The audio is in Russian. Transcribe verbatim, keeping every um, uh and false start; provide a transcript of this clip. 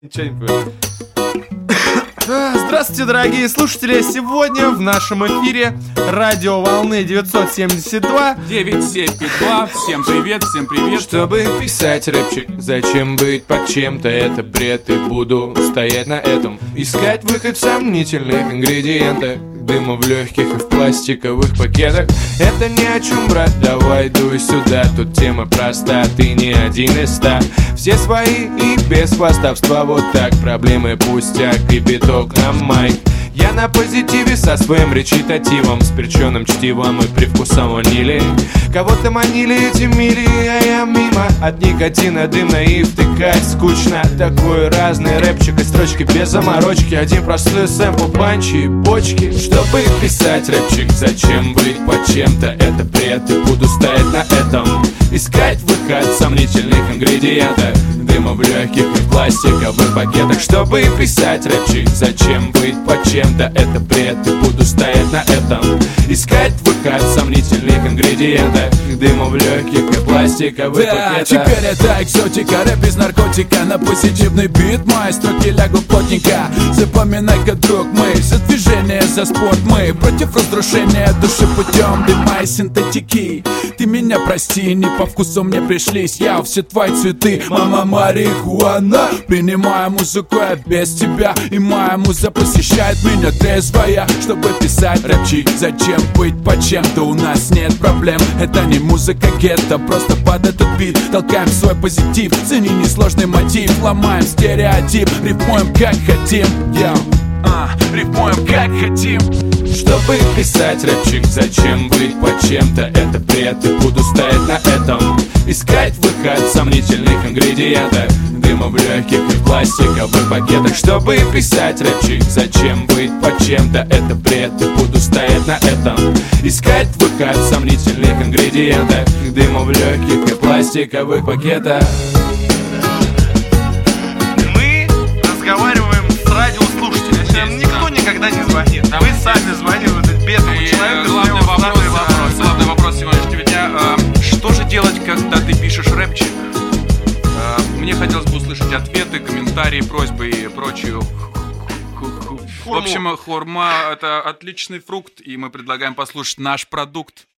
Ничего не понял. Здравствуйте, дорогие слушатели! Сегодня в нашем эфире радио волны девятьсот семьдесят два девять семь пять два. Всем привет, всем привет. Чтобы писать рэпчик, зачем быть под чем-то? Это бред, и буду стоять на этом. Искать выход в сомнительных ингредиентах, дыма в легких и в пластиковых пакетах. Это ни о чем, брат, давай дуй сюда. Тут тема проста, ты не один из ста. Все свои и без хвастовства. Вот так, проблемы пустяк и биток на майк. Я на позитиве со своим речитативом, с перченым чтивом и привкусом ванили. Кого-то манили эти мили, а я мимо. От никотина дымно и втыкать скучно. Такой разный рэпчик и строчки без заморочки. Один простой сэмпл, панчи и бочки. Чтобы писать рэпчик, зачем быть под чем-то? Это бред, и буду стоять на этом. Искать выход в сомнительных ингредиентах, дыма в легких и в пластиковых пакетах. Чтобы писать рэпчик, зачем быть под чем-то? Это бред, и буду стоять на этом. Искать выход в сомнительных ингредиентах, дыма в легких и пластиковых да, пакетах. Теперь это экзотика, рэп без наркотика. На позитивный бит мои строки лягут плотненько. Запоминай-ка, друг мой, за движение, за спорт мы против разрушения души путем дыма и синтетики. Ты меня прости, не по вкусу мне пришлись. Я все твои цветы, мама марихуана. Принимаю музыку я без тебя, и моя муза посещает меня трезвая. Чтобы писать рэпчик, зачем быть под чем-то? У нас нет проблем, это не музыка гетто. Просто под этот бит толкаем свой позитив. Цени несложный мотив, ломаем стереотип. Рифмуем как хотим, йоу, а, рифмуем как хотим. Чтобы писать рэпчик, зачем быть под чем-то? Это бред, и буду стоять на этом. Искать выход в сомнительных ингредиентах, дыма в легких и в пластиковых пакетах. Чтобы писать рэпчик, зачем быть под чем-то? Это бред, и буду стоять на этом. Искать выход в сомнительных ингредиентах, дыма в легких и пластиковых пакетах. Мы разговариваем с радиослушателями. Нам никто никогда не звонит. Вы сами звонили вот бедному человеку. Главный вопрос, вопрос, главный вопрос сегодняшнего дня. Что же делать, когда ты пишешь рэпчик? Мне хотелось бы услышать ответы, комментарии, просьбы и прочую. В общем, хурма — это отличный фрукт, и мы предлагаем послушать наш продукт.